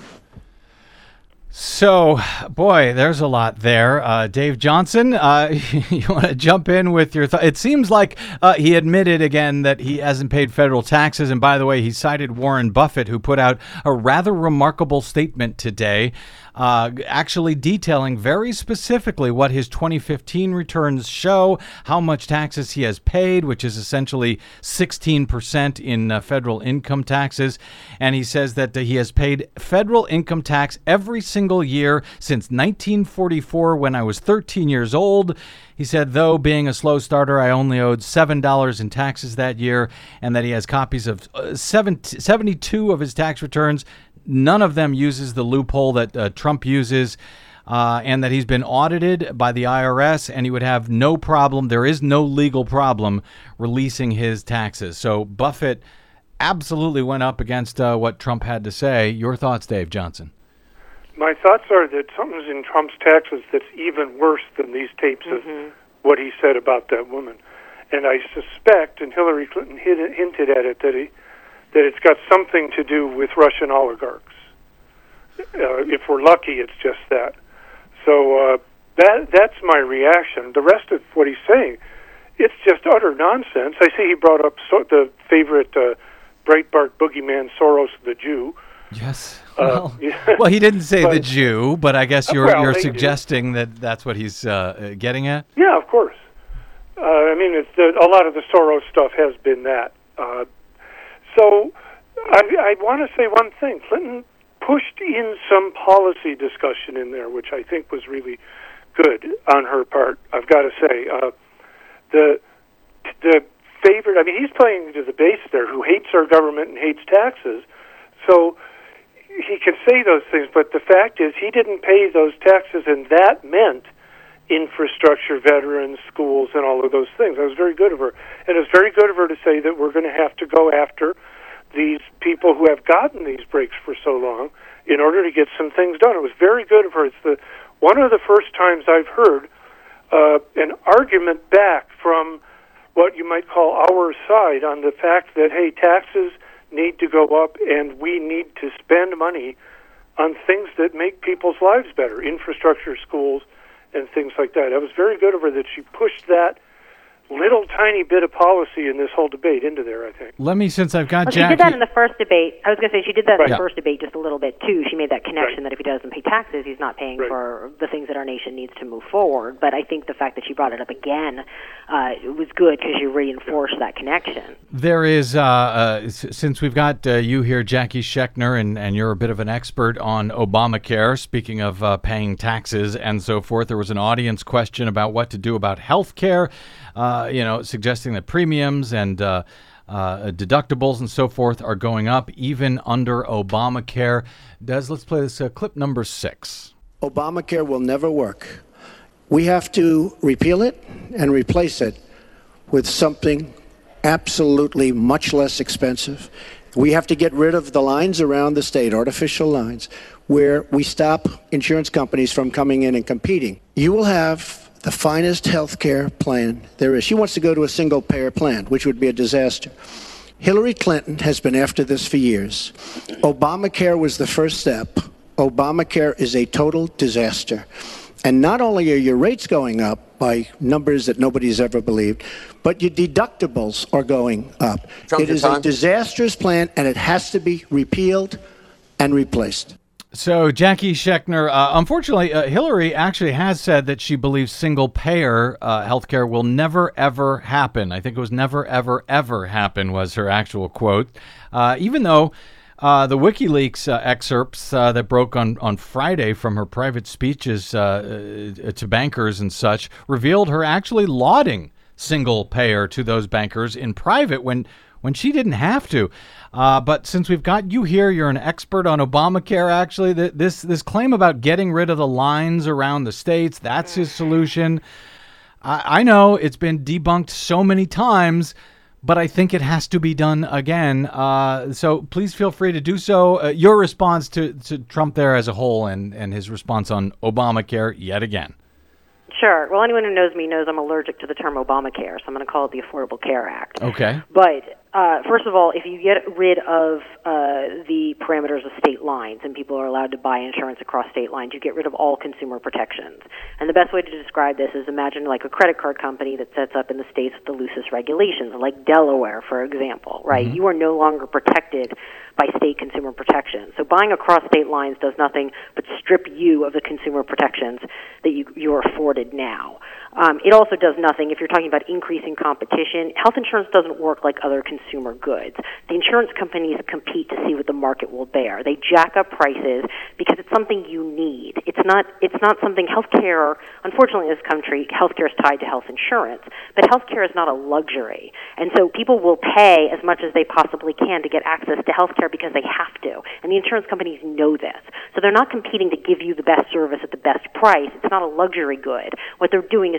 So, boy, there's a lot there. Uh, Dave Johnson, uh, you want to jump in with your thoughts? It seems like uh, he admitted again that he hasn't paid federal taxes. And by the way, he cited Warren Buffett, who put out a rather remarkable statement today, uh, actually detailing very specifically what his twenty fifteen returns show, how much taxes he has paid, which is essentially sixteen percent in uh, federal income taxes. And he says that uh, he has paid federal income tax every single year since nineteen forty-four, when I was thirteen years old. He said, though, being a slow starter, I only owed seven dollars in taxes that year, and that he has copies of uh, seventy-two of his tax returns. None of them uses the loophole that uh, Trump uses, uh, and that he's been audited by the I R S, and he would have no problem, there is no legal problem, releasing his taxes. So Buffett absolutely went up against uh, what Trump had to say. Your thoughts, Dave Johnson? My thoughts are that something's in Trump's taxes that's even worse than these tapes Mm-hmm. of what he said about that woman. And I suspect, and Hillary Clinton hinted at it, that he, that it's got something to do with Russian oligarchs. Uh, if we're lucky, it's just that. So uh, that that's my reaction. The rest of what he's saying, it's just utter nonsense. I see he brought up so, the favorite uh, Breitbart boogeyman, Soros the Jew. Yes. Uh, Well, yeah. well, he didn't say But- the Jew, but I guess you're Well, you're they do. suggesting that that's what he's uh, getting at. Yeah, of course. Uh, I mean, it's the, a lot of the Soros stuff has been that. Uh, so I, I want to say one thing. Clinton pushed in some policy discussion in there, which I think was really good on her part, I've got to say. Uh, the the favorite, I mean, he's playing to the base there who hates our government and hates taxes. So he can say those things, but the fact is he didn't pay those taxes, and that meant infrastructure, veterans, schools, and all of those things. That was very good of her. And it was very good of her to say that we're going to have to go after these people who have gotten these breaks for so long in order to get some things done. It was very good of her. It's the one of the first times I've heard uh, an argument back from what you might call our side on the fact that, hey, taxes need to go up and we need to spend money on things that make people's lives better, infrastructure, schools, and things like that. It was very good of her that she pushed that little tiny bit of policy in this whole debate into there, I think. Let me, since I've got Well, she Jackie. did that in the first debate. I was going to say she did that Right. in the first debate just a little bit, too. She made that connection Right. that if he doesn't pay taxes, he's not paying Right. for the things that our nation needs to move forward. But I think the fact that she brought it up again uh, was good because she reinforced that connection. There is, uh, uh, s- since we've got uh, you here, Jackie Schechner, and, and you're a bit of an expert on Obamacare, speaking of uh, paying taxes and so forth, there was an audience question about what to do about health care, uh, you know, suggesting that premiums and uh, uh, deductibles and so forth are going up even under Obamacare. Des, let's play this uh, clip number six. Obamacare will never work. We have to repeal it and replace it with something absolutely much less expensive. We have to get rid of the lines around the state, artificial lines, where we stop insurance companies from coming in and competing. You will have the finest health care plan there is. She wants to go to a single-payer plan, which would be a disaster. Hillary Clinton has been after this for years. Obamacare was the first step. Obamacare is a total disaster. And not only are your rates going up by numbers that nobody's ever believed, but your deductibles are going up. Trump, It your is a time. disastrous plan, and it has to be repealed and replaced. So, Jackie Schechner, uh, unfortunately, uh, Hillary actually has said that she believes single-payer uh, health care will never, ever happen. I think it was never, ever, ever happen was her actual quote, uh, even though uh, the WikiLeaks uh, excerpts uh, that broke on, on Friday from her private speeches uh, uh, to bankers and such revealed her actually lauding single-payer to those bankers in private when when she didn't have to. Uh, but since we've got you here, you're an expert on Obamacare, actually. Th- This this claim about getting rid of the lines around the states, that's his solution. I, I know it's been debunked so many times, but I think it has to be done again. Uh, so please feel free to do so. Uh, your response to, to Trump there as a whole and, and his response on Obamacare yet again. Sure. Well, anyone who knows me knows I'm allergic to the term Obamacare, so I'm going to call it the Affordable Care Act. Okay. But uh, first of all, if you get rid of uh, the parameters of state lines and people are allowed to buy insurance across state lines, you get rid of all consumer protections. And the best way to describe this is imagine like a credit card company that sets up in the states with the loosest regulations, like Delaware, for example, right? Mm-hmm. You are no longer protected by state consumer protection. So buying across state lines does nothing but strip you of the consumer protections that you, you are afforded now. Um, it also does nothing if you're talking about increasing competition. Health insurance doesn't work like other consumer goods. The insurance companies compete to see what the market will bear. They jack up prices because it's something you need. It's not it's not something healthcare, unfortunately in this country, healthcare is tied to health insurance, but healthcare is not a luxury. And so people will pay as much as they possibly can to get access to healthcare because they have to. And the insurance companies know this. So they're not competing to give you the best service at the best price. It's not a luxury good. What they're doing is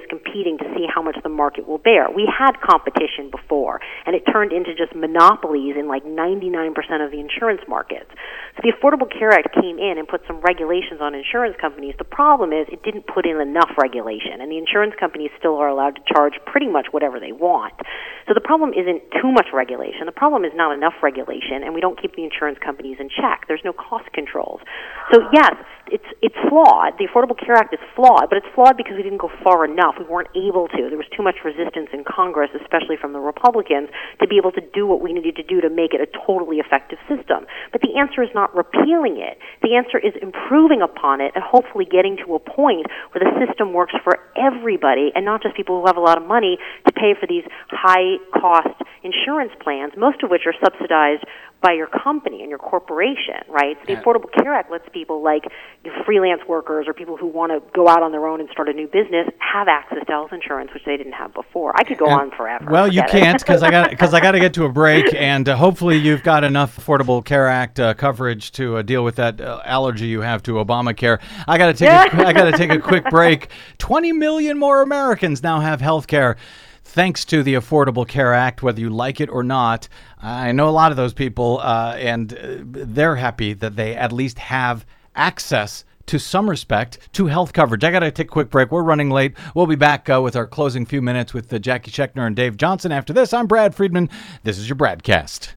is competing to see how much the market will bear. We had competition before, and it turned into just monopolies in like ninety-nine percent of the insurance markets. So the Affordable Care Act came in and put some regulations on insurance companies. The problem is it didn't put in enough regulation, and the insurance companies still are allowed to charge pretty much whatever they want. So the problem isn't too much regulation. The problem is not enough regulation, and we don't keep the insurance companies in check. There's no cost controls. So yes, it's it's flawed. The Affordable Care Act is flawed, but it's flawed because we didn't go far enough. We weren't able to. There was too much resistance in Congress, especially from the Republicans, to be able to do what we needed to do to make it a totally effective system. But the answer is not repealing it. The answer is improving upon it and hopefully getting to a point where the system works for everybody and not just people who have a lot of money to pay for these high-cost insurance plans, most of which are subsidized by your company and your corporation, right? So the Affordable Care Act lets people like freelance workers or people who want to go out on their own and start a new business have access to health insurance, which they didn't have before. I could go and, on forever. Well, you can't because I got because I got to get to a break, and uh, hopefully you've got enough Affordable Care Act uh, coverage to uh, deal with that uh, allergy you have to Obamacare. I got to take a, I got to take a quick break. Twenty million more Americans now have health care, thanks to the Affordable Care Act, whether you like it or not. I know a lot of those people, uh, and uh, they're happy that they at least have access to some respect to health coverage. I got to take a quick break. We're running late. We'll be back uh, with our closing few minutes with uh, Jackie Schechner and Dave Johnson. After this, I'm Brad Friedman. This is your Bradcast.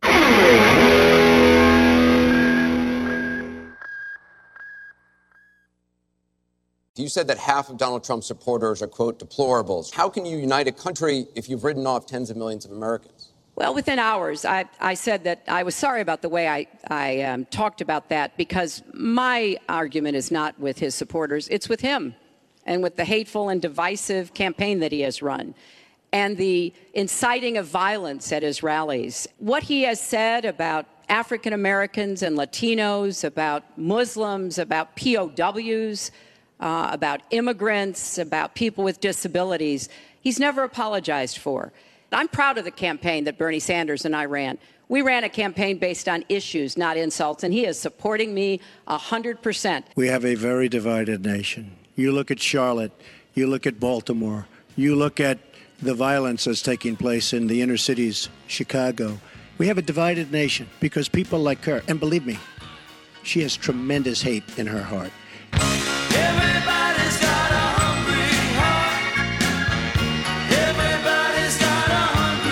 You said that half of Donald Trump's supporters are, quote, deplorables. How can you unite a country if you've written off tens of millions of Americans? Well, within hours, I, I said that I was sorry about the way I, I um, talked about that because my argument is not with his supporters. It's with him and with the hateful and divisive campaign that he has run and the inciting of violence at his rallies. What he has said about African Americans and Latinos, about Muslims, about P O Ws, uh, about immigrants, about people with disabilities, he's never apologized for. I'm proud of the campaign that Bernie Sanders and I ran. We ran a campaign based on issues, not insults, and he is supporting me one hundred percent. We have a very divided nation. You look at Charlotte, you look at Baltimore, you look at the violence that's taking place in the inner cities, Chicago. We have a divided nation because people like her, and believe me, she has tremendous hate in her heart. Everybody's got a hungry heart. Everybody's got a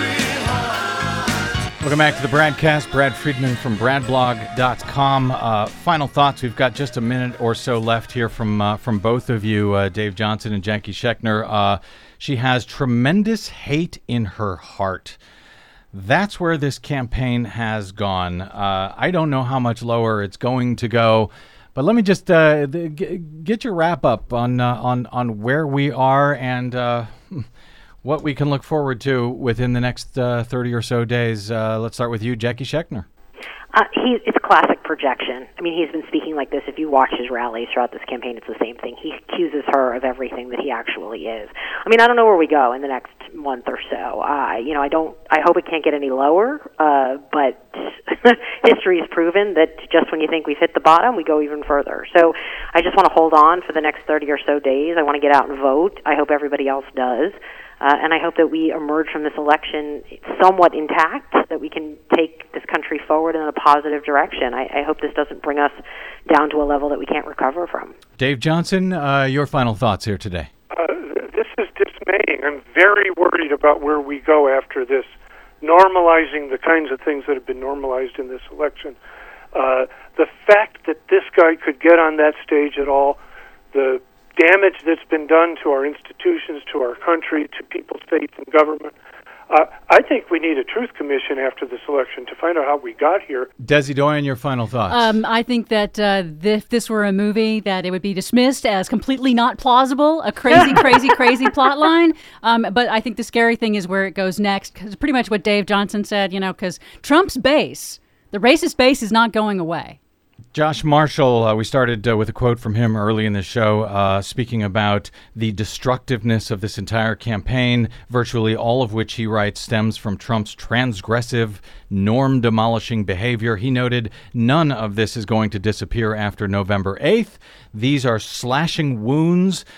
hungry heart. Welcome back to the Bradcast. Brad Friedman from brad blog dot com. Uh, final thoughts. We've got just a minute or so left here from uh, from both of you, uh, Dave Johnson and Jackie Schechner. Uh, she has tremendous hate in her heart. That's where this campaign has gone. Uh, I don't know how much lower it's going to go. But let me just uh, g- get your wrap up on uh, on on where we are and uh, what we can look forward to within the next uh, thirty or so days. Uh, let's start with you, Jackie Schechner. Uh, he, it's classic projection. I mean, he's been speaking like this. If you watch his rallies throughout this campaign, it's the same thing. He accuses her of everything that he actually is. I mean, I don't know where we go in the next month or so. Uh, you know, I don't. I hope it can't get any lower. Uh, but history has proven that just when you think we've hit the bottom, we go even further. So I just want to hold on for the next thirty or so days. I want to get out and vote. I hope everybody else does. Uh, and I hope that we emerge from this election somewhat intact, that we can take this country forward in a positive direction. I, I hope this doesn't bring us down to a level that we can't recover from. Dave Johnson, uh, your final thoughts here today. Uh, this is dismaying. I'm very worried about where we go after this, normalizing the kinds of things that have been normalized in this election. Uh, the fact that this guy could get on that stage at all, the damage that's been done to our institutions, to our country, to people's faith in government. Uh, I think we need a truth commission after this election to find out how we got here. Desi Doyen, your final thoughts. Um, I think that uh, if this were a movie, that it would be dismissed as completely not plausible, a crazy, crazy, crazy plot line. Um, but I think the scary thing is where it goes next, because pretty much what Dave Johnson said, you know, because Trump's base, the racist base, is not going away. Josh Marshall, uh, we started uh, with a quote from him early in the show, uh, speaking about the destructiveness of this entire campaign, virtually all of which, he writes, stems from Trump's transgressive, norm-demolishing behavior. He noted none of this is going to disappear after November eighth. These are slashing wounds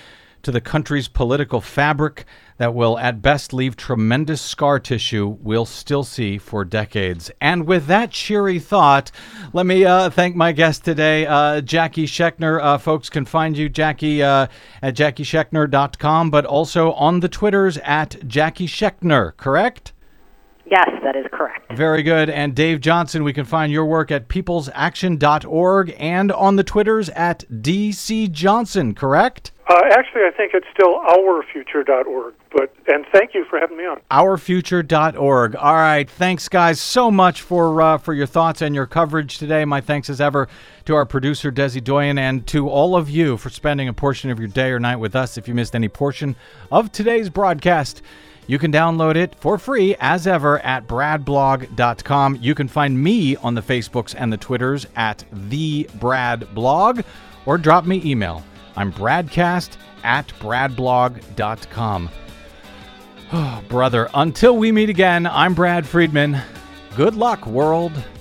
to the country's political fabric that will at best leave tremendous scar tissue we'll still see for decades. And with that cheery thought, let me uh, thank my guest today, uh, Jackie Schechner. Uh, folks can find you, Jackie, uh, at jackie schechner dot com, but also on the Twitters at Jackie Schechner, correct? Yes, that is correct. Very good. And Dave Johnson, we can find your work at peoples action dot org and on the Twitters at D C Johnson, correct? Uh, actually, I think it's still our future dot org. But and thank you for having me on. our future dot org. All right. Thanks, guys, so much for uh, for your thoughts and your coverage today. My thanks as ever to our producer, Desi Doyen, and to all of you for spending a portion of your day or night with us. If you missed any portion of today's broadcast, you can download it for free, as ever, at brad blog dot com. You can find me on the Facebooks and the Twitters at the Brad Blog, or drop me email. I'm bradcast at brad blog dot com. Oh, brother, until we meet again, I'm Brad Friedman. Good luck, world.